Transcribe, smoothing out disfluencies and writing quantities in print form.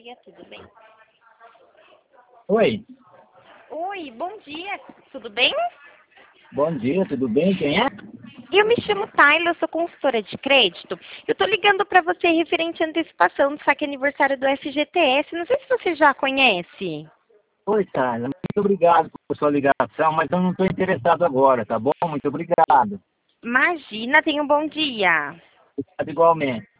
dia, tudo bem? Oi, Oi, bom dia, tudo bem? bom dia, tudo bem? Quem é? Eu me chamo Tayla, eu sou consultora de crédito. Eu tô ligando para você referente à antecipação do saque aniversário do FGTS. Não sei se você já conhece. Oi, Tayla, muito obrigado por sua ligação, mas eu não estou interessado agora, tá bom? Muito obrigado. Imagina, tenha um bom dia. Obrigado igualmente.